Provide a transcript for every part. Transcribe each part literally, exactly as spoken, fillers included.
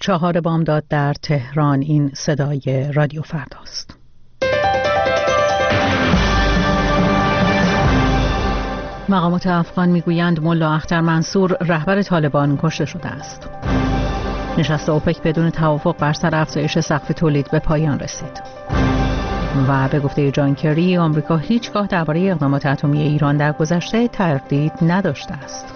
چهار بامداد در تهران. این صدای رادیو فرداست. مقامات افغان میگویند ملا اختر منصور رهبر طالبان کشته شده است. نشست اوپک بدون توافق بر سر افزایش سقف تولید به پایان رسید. و به گفته جان کری آمریکا هیچگاه درباره اقدامات اتمی ایران در گذشته تردید نداشته است.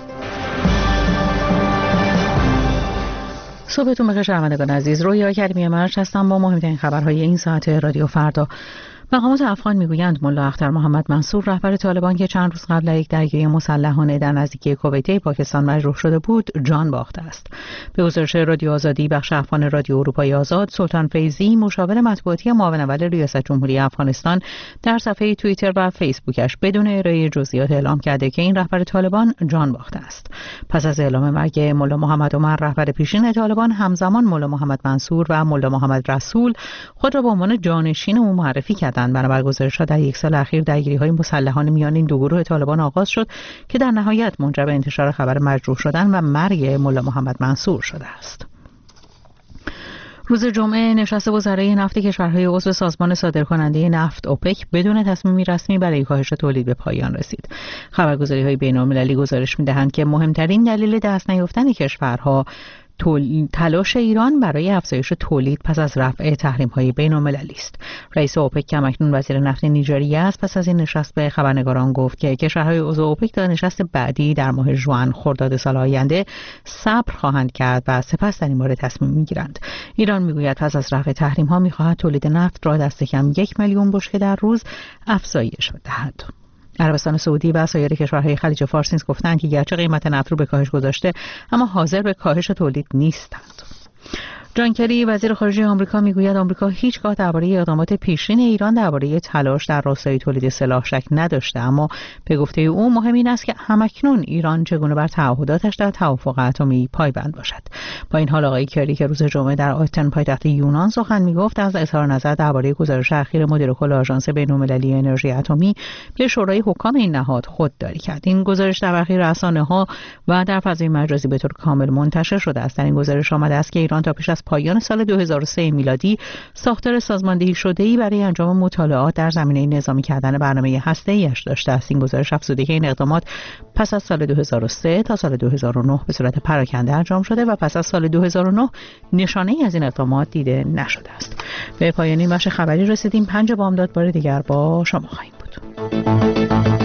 صبحتون بخیر شنوندگان عزیز، رویا کریمی مرج هستم با مهمترین خبرهای این ساعت رادیو فردا. مقامات افغان میگویند ملا اختر محمد منصور رهبر طالبان که چند روز قبل یک درگیری مسلحانه در نزدیکی کویت پاکستان مجروح شده بود جان باخته است. به گزارش رادیو آزادی بخش افغان رادیو اروپای آزاد، سلطان فیضی مشاور مطبوعاتی معاون اول ریاست جمهوری افغانستان در صفحه توییتر و فیسبوکش بدون ارائه جزئیات اعلام کرده که این رهبر طالبان جان باخته است. پس از اعلام مرگ ملا محمد عمر رهبر پیشین طالبان، همزمان ملا محمد منصور و ملا محمد رسول خود را به عنوان جانشین او معرفی کردند. بنابر گزارش‌ها در یک سال اخیر درگیری‌های مسلحانه میان این دو گروه طالبان آغاز شد که در نهایت منجر به انتشار خبر مجروح شدن و مرگ ملا محمد منصور شده است. روز جمعه نشست وزرای نفت کشورهای عضو سازمان صادرکننده نفت اوپک بدون تصمیمی رسمی برای کاهش تولید به پایان رسید. خبرگزاری‌های بین‌المللی گزارش می‌دهند که مهمترین دلیل دست نیافتن کشورها تلاش ایران برای افزایش تولید پس از رفع تحریم‌های بین‌المللی است. رئیس اوپک که اکنون وزیر نفت نیجریه است، پس از این نشست به خبرنگاران گفت که کشورهای عضو اوپک تا نشست بعدی در ماه ژوئن خرداد سال آینده صبر خواهند کرد و سپس در این باره تصمیم می‌گیرند. ایران می‌گوید پس از رفع تحریم‌ها می‌خواهد تولید نفت را دست کم یک میلیون بشکه در روز افزایش بدهد. عربستان سعودی و سایر کشورهای خلیج فارس نیز گفتند که گرچه قیمت نفت رو به کاهش گذاشته، اما حاضر به کاهش تولید نیستند. جان کری وزیر خارجه آمریکا میگوید آمریکا هیچگاه درباره اقدامات پیشین ایران درباره تلاش در راستای تولید سلاح شک نداشته، اما به گفته او مهم این است که همکنون ایران چگونه بر تعهداتش در توافق اتمی پایبند باشد. با این حال آقای کری که روز جمعه در آتن پایتخت یونان سخن میگفت، از اظهار نظر درباره گزارش اخیر مدیر کل آژانس بین‌المللی انرژی اتمی به شورای حکام این نهاد خودداری کرد. این گزارش در برخی رسانه‌ها و در فضای مجازی به طور کامل منتشر شده است. در این گزارش آمده است که ایران تا پیش از پایان سال دو هزار و سه میلادی ساختار سازماندهی شده‌ای برای انجام مطالعات در زمینه نظامی کردن برنامه هسته‌ای‌اش داشته است. این گزارش افزوده که این اقدامات پس از سال دو هزار و سه تا سال دو هزار و نه به صورت پراکنده انجام شده و پس از سال دو هزار و نه نشانه‌ای از این اقدامات دیده نشده است. به پایان این بخش خبری رسیدیم. پنج بامداد بار دیگر با شما خواهیم بود.